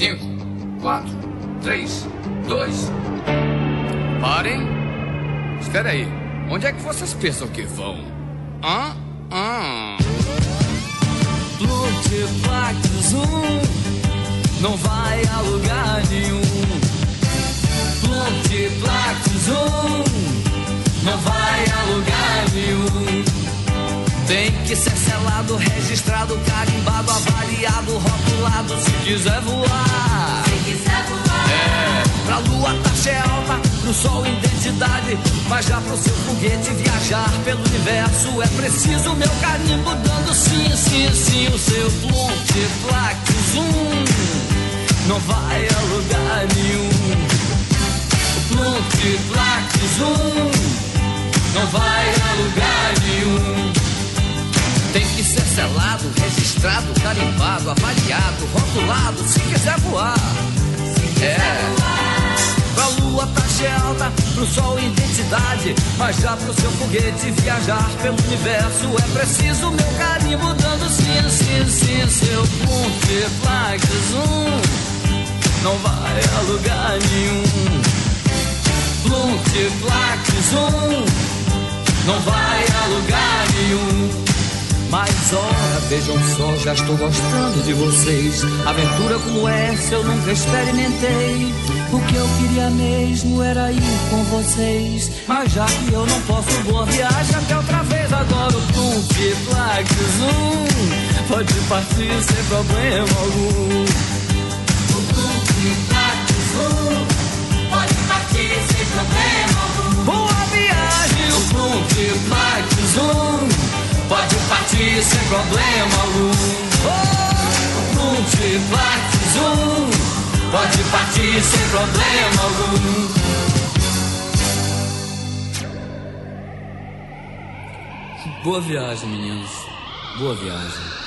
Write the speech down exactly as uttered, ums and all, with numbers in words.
cinco, quatro, três, dois. Parem. Espera aí. Onde é que vocês pensam que vão? Hã? Hã? Multiplac Zoom não vai a lugar nenhum. Multiplac Zoom não vai a lugar nenhum. Tem que ser selado, registrado, carimbado, avaliado, rotulado se quiser voar. Se quiser voar. É, pra lua taxa é alta, pro sol identidade, mas já pro seu foguete viajar pelo universo é preciso meu carimbo dando sim, sim, sim. O seu Multiplac Zoom não vai a lugar nenhum. O Multiplac Zoom não vai a lugar nenhum. Tem que ser selado, registrado, carimbado, avaliado, rotulado, se quiser voar. Se quiser é. voar. Pra lua taxa é alta, pro sol identidade, mas já pro seu foguete viajar pelo universo é preciso meu carimbo dando sim, sim, sim. Seu Multiplac Zoom não vai a lugar nenhum. Multiplac Zoom não vai a lugar nenhum. Mas ora, vejam só, já estou gostando de vocês. Aventura como essa eu nunca experimentei. O que eu queria mesmo era ir com vocês. Mas já que eu não posso, boa viagem até outra vez. Agora o Multiplac Zoom pode partir sem problema algum. O Multiplac Zoom pode partir sem problema algum. Boa viagem, o Multiplac Zoom pode partir sem problema algum. Oh, Multiplac Zoom pode partir sem problema algum. Boa viagem, meninos. Boa viagem.